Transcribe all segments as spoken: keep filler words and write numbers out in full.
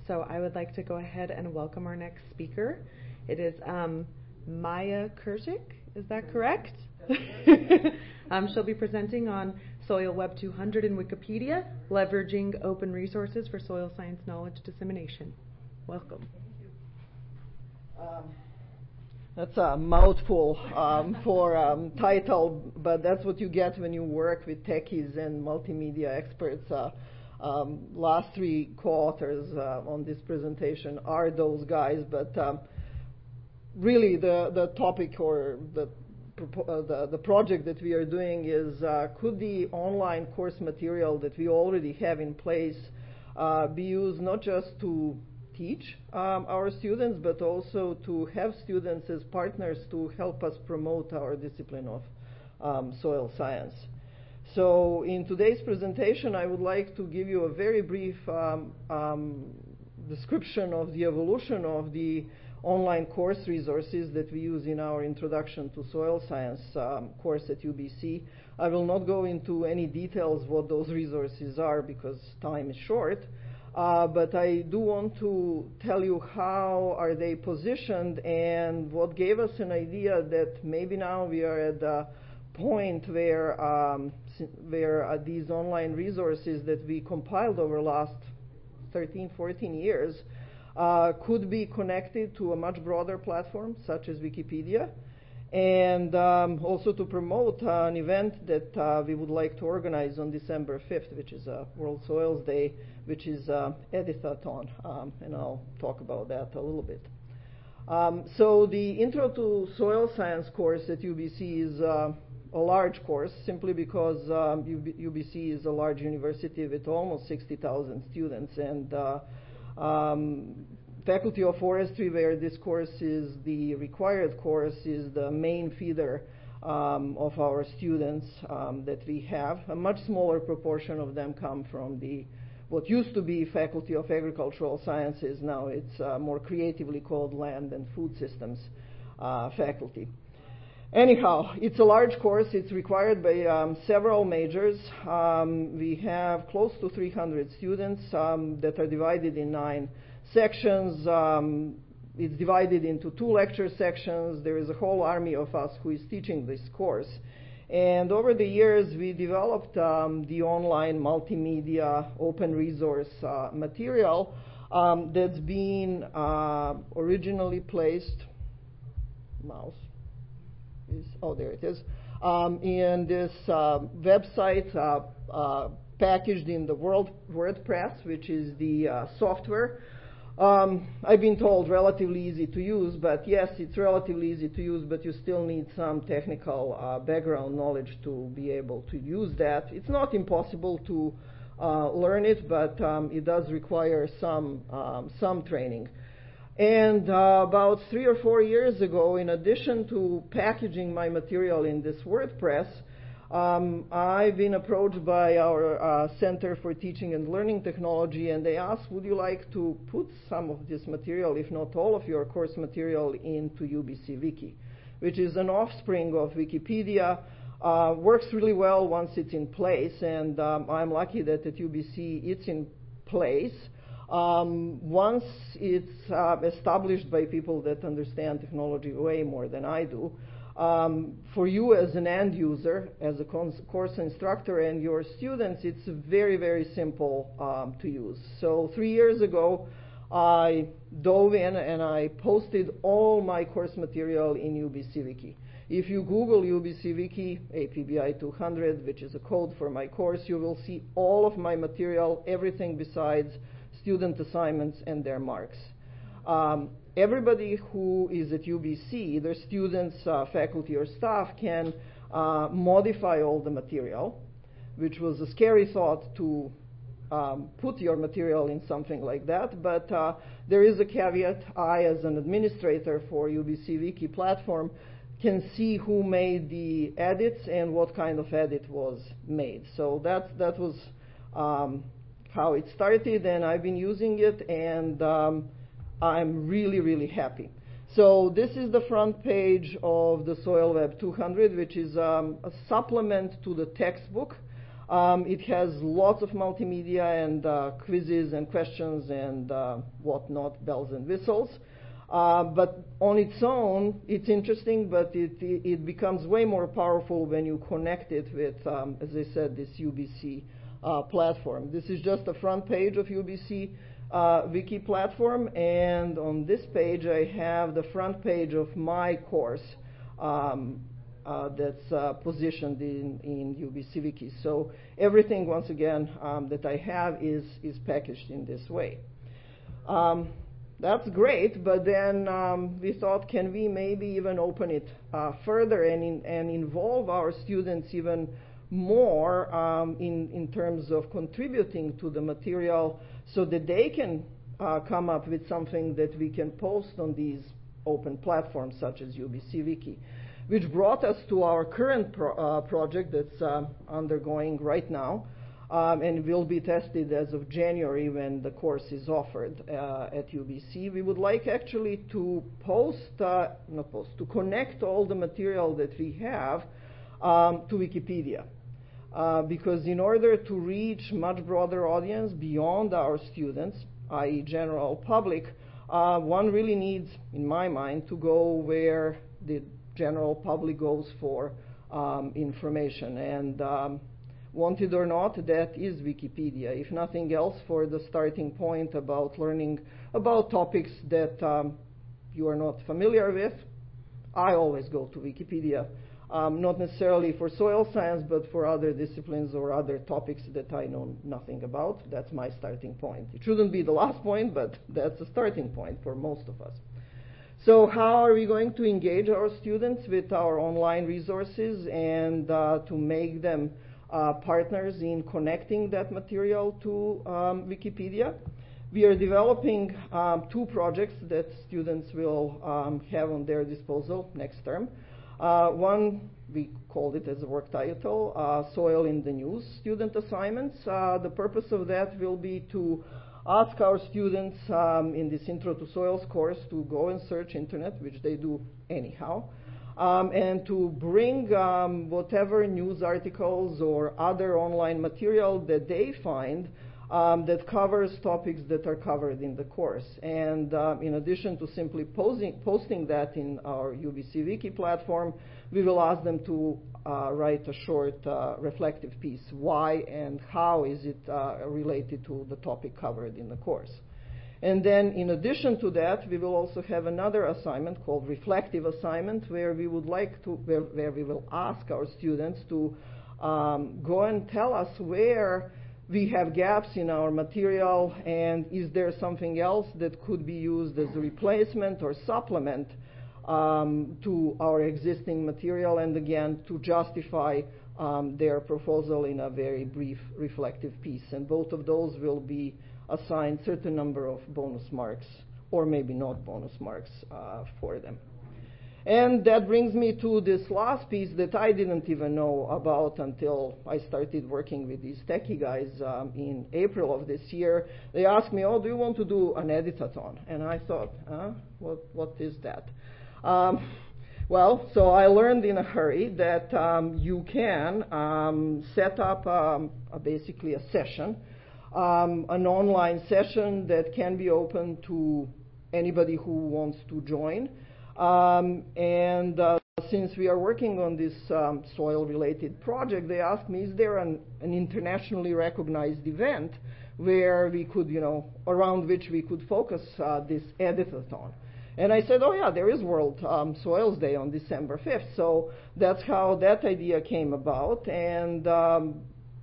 So I would like to go ahead and welcome our next speaker. It is um, Maya Kurzik. Is that correct? um, she'll be presenting on Soil Web two hundred in Wikipedia, leveraging open resources for soil science knowledge dissemination. Welcome. Um, that's a mouthful um, for um, title, but that's what you get when you work with techies and multimedia experts. Uh, um, last three co-authors uh, on this presentation are those guys, but um, really the, the topic or the, uh, the the project that we are doing is uh, could the online course material that we already have in place uh, be used not just to teach um, our students, but also to have students as partners to help us promote our discipline of um, soil science. So in today's presentation, I would like to give you a very brief um, um, description of the evolution of the online course resources that we use in our Introduction to Soil Science um, course at U B C. I will not go into any details what those resources are because time is short. Uh, but I do want to tell you how are they positioned and what gave us an idea that maybe now we are at the point where um, where uh, these online resources that we compiled over the last thirteen, fourteen years uh, could be connected to a much broader platform such as Wikipedia, and um, also to promote uh, an event that uh, we would like to organize on December fifth, which is uh, World Soils Day, which is uh, Editathon, um, and I'll talk about that a little bit. Um, so the Intro to Soil Science course at U B C is uh, a large course simply because um, U B C is a large university with almost sixty thousand students, and uh, um, Faculty of Forestry, where this course is the required course, is the main feeder um, of our students um, that we have. A much smaller proportion of them come from the what used to be Faculty of Agricultural Sciences. Now it's uh, more creatively called Land and Food Systems uh, faculty. Anyhow, it's a large course. It's required by um, several majors. Um, we have close to three hundred students um, that are divided in nine sections. Um, it's divided into two lecture sections. There is a whole army of us who is teaching this course. And over the years, we developed um, the online multimedia open resource uh, material um, that's been uh, originally placed, mouse, is, oh, there it is, um, in this uh, website uh, uh, packaged in the World WordPress, which is the uh, software. Um, I've been told relatively easy to use, but yes, it's relatively easy to use, but you still need some technical uh, background knowledge to be able to use that. It's not impossible to uh, learn it, but um, it does require some, um, some training. And uh, about three or four years ago, in addition to packaging my material in this WordPress, Um, I've been approached by our uh, Center for Teaching and Learning Technology, and they asked, would you like to put some of this material, if not all of your course material, into U B C Wiki, which is an offspring of Wikipedia, uh, works really well once it's in place, and um, I'm lucky that at U B C it's in place. Um, once it's uh, established by people that understand technology way more than I do, Um, for you as an end user, as a course instructor and your students, it's very, very simple um, to use. So three years ago, I dove in and I posted all my course material in U B C Wiki. If you Google U B C Wiki, A P B I two hundred, which is a code for my course, you will see all of my material, everything besides student assignments and their marks. Um, Everybody who is at U B C, either students, uh, faculty, or staff, can uh, modify all the material, which was a scary thought to um, put your material in something like that. But uh, there is a caveat. I, as an administrator for U B C Wiki platform, can see who made the edits and what kind of edit was made. So that, that was um, how it started, and I've been using it, and um, I'm really, really happy. So this is the front page of the Soil Web two hundred, which is um, a supplement to the textbook. Um, it has lots of multimedia and uh, quizzes and questions and uh, whatnot, bells and whistles. Uh, but on its own, it's interesting, but it, it, it becomes way more powerful when you connect it with, um, as I said, this U B C uh, platform. This is just the front page of U B C uh, Wiki platform, and on this page I have the front page of my course um, uh, that's uh, positioned in, in U B C Wiki. So everything, once again, um, that I have is, is packaged in this way. Um, That's great, but then um, we thought, can we maybe even open it uh, further and, in, and involve our students even more um, in, in terms of contributing to the material so that they can uh, come up with something that we can post on these open platforms such as U B C Wiki, which brought us to our current pro uh, project that's uh, undergoing right now. Um, and will be tested as of January when the course is offered uh, at U B C. We would like actually to post, uh, not post, to connect all the material that we have um, to Wikipedia. Uh, because in order to reach much broader audience beyond our students, that is general public, uh, one really needs, in my mind, to go where the general public goes for um, information. And um, want it or not, that is Wikipedia. If nothing else, for the starting point about learning about topics that um, you are not familiar with, I always go to Wikipedia. Um, not necessarily for soil science, but for other disciplines or other topics that I know nothing about. That's my starting point. It shouldn't be the last point, but that's a starting point for most of us. So how are we going to engage our students with our online resources and uh, to make them Uh, partners in connecting that material to um, Wikipedia? We are developing um, two projects that students will um, have on their disposal next term. Uh, one, we called it as a work title, uh, Soil in the News student assignments. Uh, the purpose of that will be to ask our students um, in this Intro to Soils course to go and search internet, which they do anyhow. Um, and to bring um, whatever news articles or other online material that they find um, that covers topics that are covered in the course. And uh, in addition to simply posing, posting that in our U B C Wiki platform, we will ask them to uh, write a short uh, reflective piece. Why and how is it uh, related to the topic covered in the course? And then in addition to that, we will also have another assignment called reflective assignment, where we would like to, where, where we will ask our students to um, go and tell us where we have gaps in our material, and is there something else that could be used as a replacement or supplement um, to our existing material, and again, to justify um, their proposal in a very brief reflective piece. And both of those will be assigned certain number of bonus marks, or maybe not bonus marks uh, for them. And that brings me to this last piece that I didn't even know about until I started working with these techie guys um, in April of this year. They asked me, oh, do you want to do an editathon? And I thought, huh? What, what is that? Um, well, so I learned in a hurry that um, you can um, set up um, a, basically a session, Um, an online session that can be open to anybody who wants to join. Um, and uh, since we are working on this um, soil-related project, they asked me, is there an, an internationally recognized event where we could, you know, around which we could focus uh, this editathon? And I said, oh yeah, there is World um, Soils Day on December fifth. So that's how that idea came about. And um,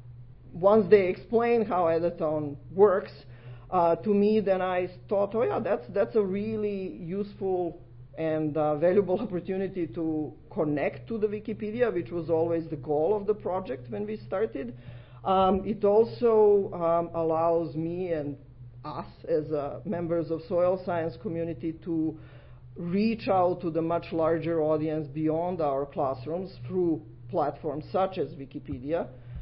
once they explained how Editathon works uh, to me, then I thought, oh yeah, that's that's a really useful and uh, valuable opportunity to connect to the Wikipedia, which was always the goal of the project when we started. Um, it also um, allows me and us as uh, members of soil science community to reach out to the much larger audience beyond our classrooms through platforms such as Wikipedia.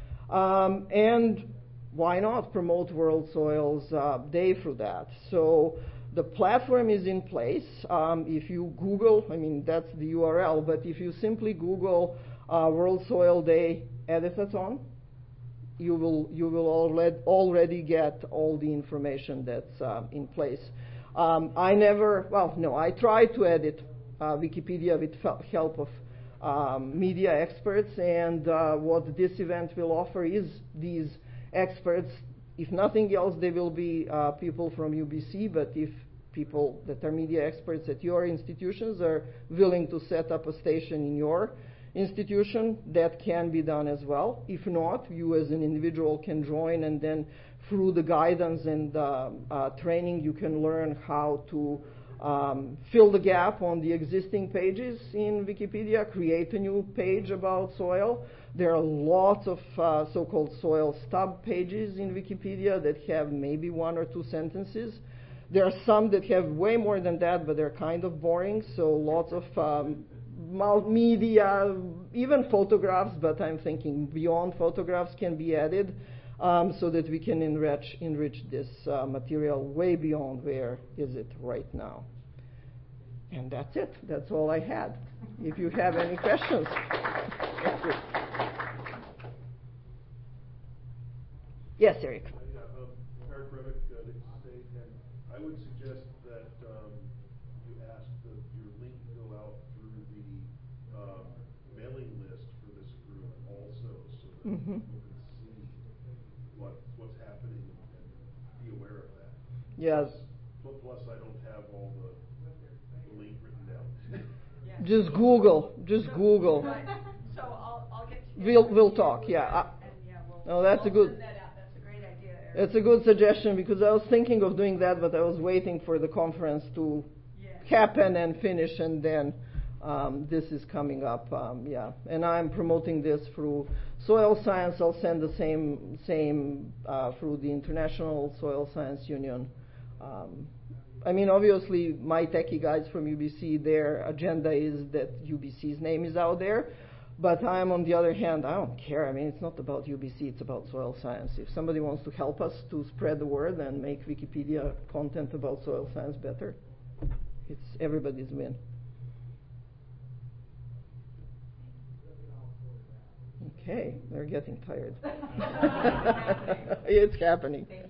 Um, and why not promote World Soils uh, Day through that? So the platform is in place. Um, if you Google, I mean, that's the U R L, but if you simply Google uh, World Soil Day Editathon, you will you will already already get all the information that's uh, in place. Um, I never, well, no, I tried to edit uh, Wikipedia with f- help of um, media experts, and uh, what this event will offer is these experts. If nothing else, they will be uh, people from U B C, but if people that are media experts at your institutions are willing to set up a station in your institution, that can be done as well. If not, you as an individual can join, and then through the guidance and uh, uh, training, you can learn how to um, fill the gap on the existing pages in Wikipedia, create a new page about soil. There are lots of uh, so-called soil stub pages in Wikipedia that have maybe one or two sentences. There are some that have way more than that, but they're kind of boring, so lots of um, media, even photographs, but I'm thinking beyond photographs can be added um, so that we can enrich, enrich this uh, material way beyond where is it right now. And that's it. That's all I had. If you have any questions. Yes, Eric. Yeah, um, Eric Remick, uh, Nixon State, and I would suggest that um, you ask the, your link go out through the um, mailing list for this group also, so that Mm-hmm. people can see what what's happening and be aware of that. Yes. Plus, plus I don't have all the, the link written down. Yeah. Just Google. Just Google. Right. So I'll, I'll get together We'll with we'll you talk. Yeah. I, and, yeah, we'll, No, that's a we'll good- send that out. That's a great idea, Eric. It's a good suggestion, because I was thinking of doing that, but I was waiting for the conference to Yeah. happen and finish, and then um, this is coming up. Um, yeah, and I'm promoting this through Soil Science. I'll send the same same uh, through the International Soil Science Union. Um, I mean, obviously, my techie guys from U B C, their agenda is that U B C's name is out there. But I'm, on the other hand, I don't care. I mean, it's not about U B C, it's about soil science. If somebody wants to help us to spread the word and make Wikipedia content about soil science better, it's everybody's win. Okay, they're getting tired. It's happening.